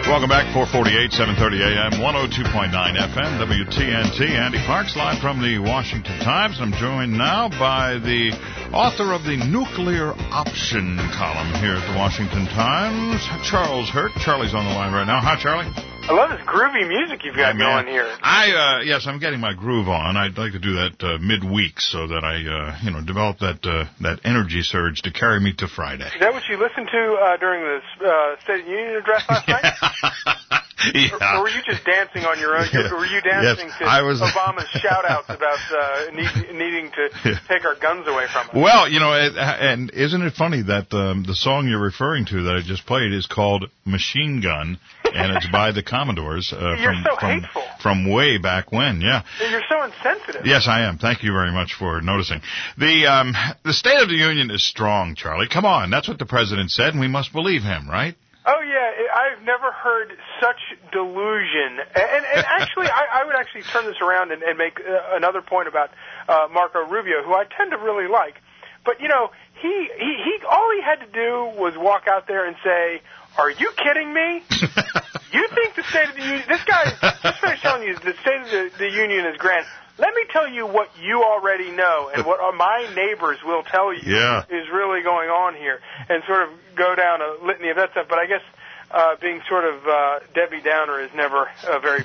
Welcome back, 448, 730 AM, 102.9 FM, WTNT. Andy Parks, live from the Washington Times. I'm joined now by the author of the Nuclear Option column here at the Washington Times, Charles Hurt. Charlie's on the line right now. Hi, Charlie. I love this groovy music you've got going here. Yes, I'm getting my groove on. I'd like to do that midweek so that I, develop that energy surge to carry me to Friday. Is that what you listened to during the State of the Union address last night? Yeah. Or were you just dancing on your own? Yeah. Were you dancing to Obama's shout-outs about needing to take our guns away from us? Well, and isn't it funny that the song you're referring to that I just played is called Machine Gun, and it's by the Commodores from way back when, yeah. You're so insensitive. Yes, I am. Thank you very much for noticing. The State of the Union is strong, Charlie. Come on, that's what the president said, and we must believe him, right? Oh, yeah, I've never heard such delusion. And actually, I would actually turn this around and make another point about Marco Rubio, who I tend to really like. But, he all he had to do was walk out there and say, "Are you kidding me? You think the State of the Union..." This guy just finished telling you the State of the Union is grand. Let me tell you what you already know and what my neighbors will tell you is really going on here, and sort of go down a litany of that stuff. But I guess being sort of Debbie Downer is never a very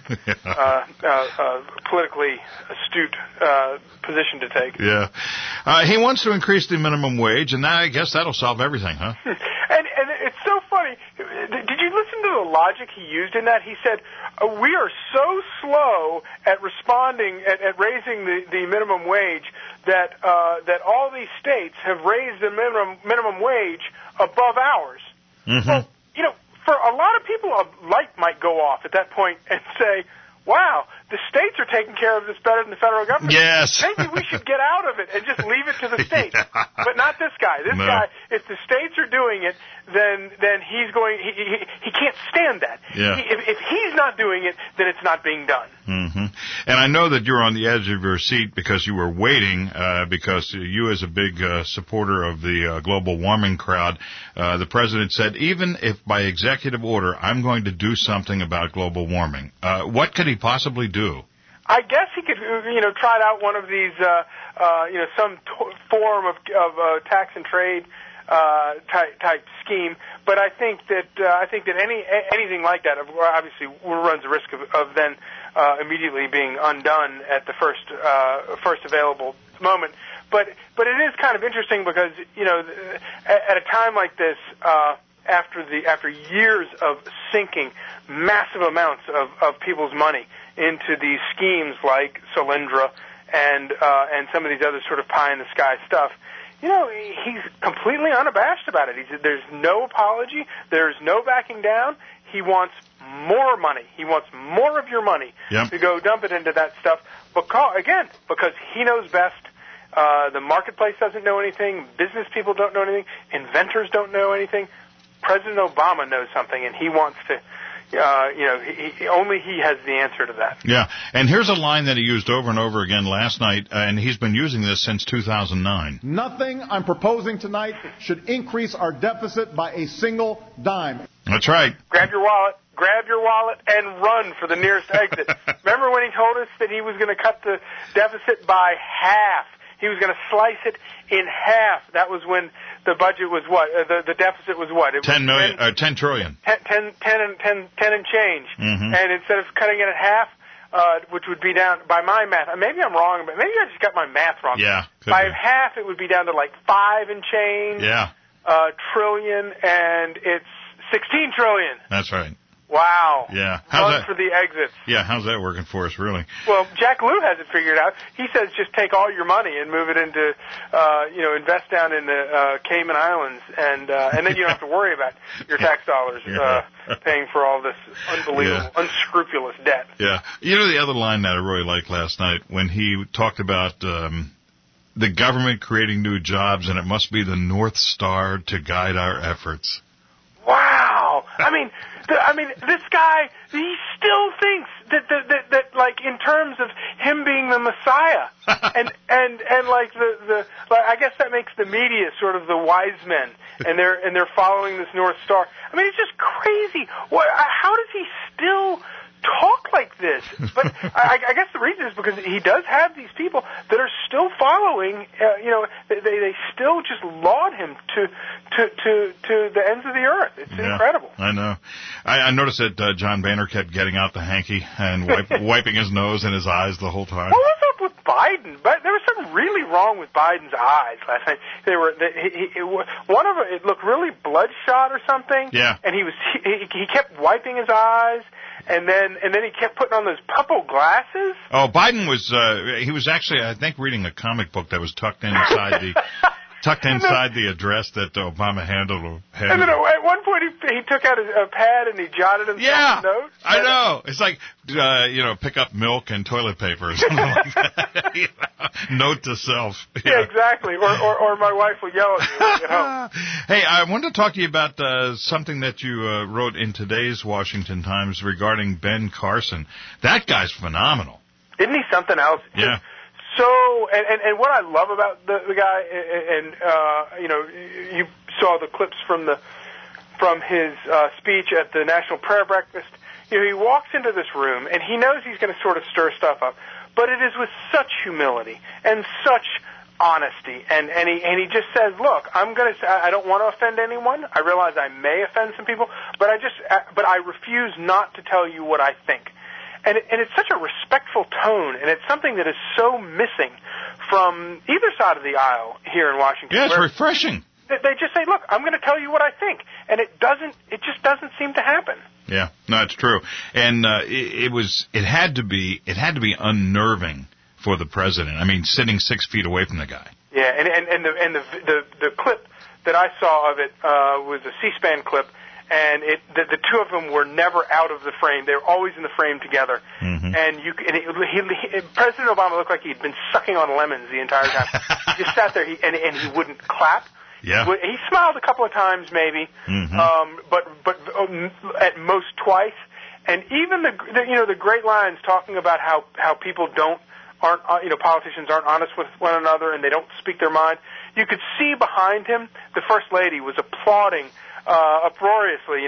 politically astute position to take. Yeah. He wants to increase the minimum wage, and I guess that'll solve everything, huh? And it's so funny. Did you listen to the logic he used in that? He said, we are so slow at responding, at raising the minimum wage, that all these states have raised the minimum wage above ours. Mm-hmm. Well, for a lot of people, a light might go off at that point and say, wow, the states are taking care of this better than the federal government. Yes. Maybe we should get out of it and just leave it to the states. Yeah. But not this guy. This guy, if the states are doing it, then he's going, he can't stand that. Yeah. If he's not doing it, then it's not being done. Mm-hmm. And I know that you're on the edge of your seat because you were waiting, because you as a big supporter of the global warming crowd, the president said, even if by executive order I'm going to do something about global warming, what could he possibly do? I guess he could, try out one of these, some form of tax and trade type scheme. But I think that anything like that obviously runs the risk of then immediately being undone at the first available moment. But it is kind of interesting because at a time like this, after years of sinking massive amounts of people's money into these schemes like Solyndra and some of these other sort of pie in the sky stuff, he's completely unabashed about it. There's no apology. There's no backing down. He wants more money. He wants more of your money to go dump it into that stuff. Because he knows best. The marketplace doesn't know anything. Business people don't know anything. Inventors don't know anything. President Obama knows something, and he wants to. Only he has the answer to that. Yeah, and here's a line that he used over and over again last night, and he's been using this since 2009. Nothing I'm proposing tonight should increase our deficit by a single dime. That's right. Grab your wallet, and run for the nearest exit. Remember when he told us that he was going to cut the deficit by half? He was going to slice it in half. That was when the budget was what? The deficit was what? It was 10 trillion. 10 and change. Mm-hmm. And instead of cutting it in half, which would be down, by my math, maybe I'm wrong, but maybe I just got my math wrong. Yeah. By half, it would be down to like 5 and change. Yeah. Trillion, and it's 16 trillion. That's right. Wow. Yeah. Run for the exits. Yeah, how's that working for us, really? Well, Jack Lew has it figured out. He says just take all your money and move it into, invest down in the Cayman Islands, and then you don't have to worry about your tax dollars paying for all this unbelievable, unscrupulous debt. Yeah. The other line that I really liked last night when he talked about the government creating new jobs, and it must be the North Star to guide our efforts. Wow. I mean, this guy, he still thinks that like in terms of him being the Messiah, and like like I guess that makes the media sort of the wise men, and they're following this North Star. I mean, it's just crazy. How does he still talk like this? But I guess the reason is because he does have these people that are still following. They still just laud him to the ends of the earth. It's incredible. I know. I noticed that John Boehner kept getting out the hanky and wiping his nose and his eyes the whole time. What was up with Biden? But there was something really wrong with Biden's eyes last night. One of them, it looked really bloodshot or something. Yeah. And he kept wiping his eyes. And then he kept putting on those purple glasses. Oh, Biden was he was actually, I think, reading a comic book that was tucked inside the address that Obama handled. And then at one point he took out a pad and he jotted himself a note. I know. It's like pick up milk and toilet paper or something like that. Note to self. Yeah, exactly. Or my wife will yell at me when I get home. Hey, I wanted to talk to you about something that you wrote in today's Washington Times regarding Ben Carson. That guy's phenomenal. Isn't he something else? Yeah. So, and what I love about the guy, you saw the clips from his speech at the National Prayer Breakfast. He walks into this room and he knows he's going to sort of stir stuff up, but it is with such humility and such honesty, and he just says, "Look, I don't want to offend anyone. I realize I may offend some people, but I refuse not to tell you what I think." And it's such a respectful tone, and it's something that is so missing from either side of the aisle here in Washington. Yeah, it's refreshing. They just say, "Look, I'm going to tell you what I think," and it just doesn't seem to happen. Yeah, no, it's true, and it had to be unnerving for the president. I mean, sitting 6 feet away from the guy. Yeah, and the clip that I saw of it was a C-SPAN clip. And the two of them were never out of the frame. They were always in the frame together. Mm-hmm. And President Obama looked like he'd been sucking on lemons the entire time. He just sat there, and he wouldn't clap. Yeah. He smiled a couple of times, maybe, but at most twice. And even the great lines talking about how people politicians aren't honest with one another and they don't speak their mind. You could see behind him the First Lady was applauding uproariously,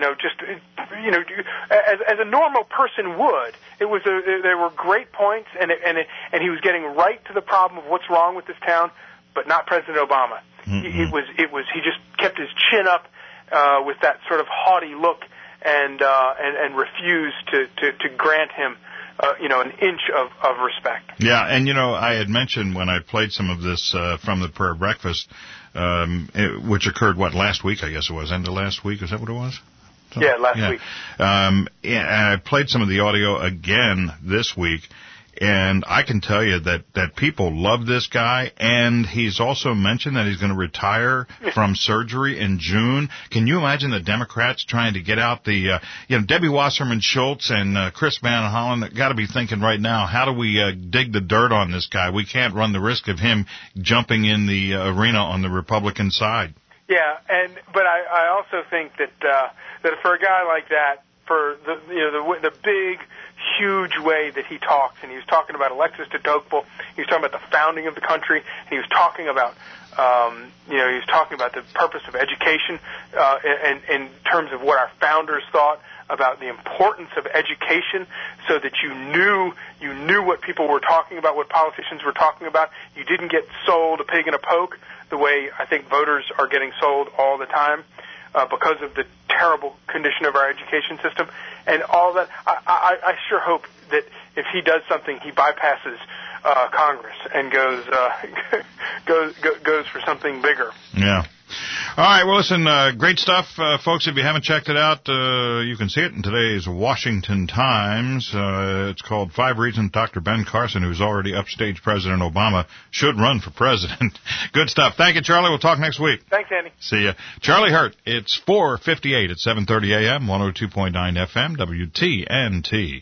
as a normal person would. There were great points, and he was getting right to the problem of what's wrong with this town, but not President Obama. Mm-hmm. He just kept his chin up with that sort of haughty look, and refused to grant him an inch of respect. Yeah, and I had mentioned when I played some of this from the prayer breakfast, which occurred last week? I guess it was end of last week. Is that what it was? Yeah, last week. And I played some of the audio again this week. And I can tell you that people love this guy, and he's also mentioned that he's going to retire from surgery in June. Can you imagine the Democrats trying to get out the, Debbie Wasserman Schultz and Chris Van Hollen got to be thinking right now, how do we dig the dirt on this guy? We can't run the risk of him jumping in the arena on the Republican side. Yeah, but I also think that for a guy like that, for the big, huge way that he talks, and he was talking about Alexis de Tocqueville, he was talking about the founding of the country, and he was talking about the purpose of education, in terms of what our founders thought about the importance of education, so that you knew what people were talking about, what politicians were talking about. You didn't get sold a pig in a poke the way I think voters are getting sold all the time. Because of the terrible condition of our education system and all that. I sure hope that if he does something, he bypasses Congress and goes for something bigger. Yeah. All right, well, listen, great stuff, folks. If you haven't checked it out, you can see it in today's Washington Times. It's called 5 Reasons Dr. Ben Carson, who's already upstaged President Obama, should run for president. Good stuff. Thank you, Charlie. We'll talk next week. Thanks, Andy. See ya. Charlie Hurt. It's 4:58 at 7:30 a.m., 102.9 FM, WTNT.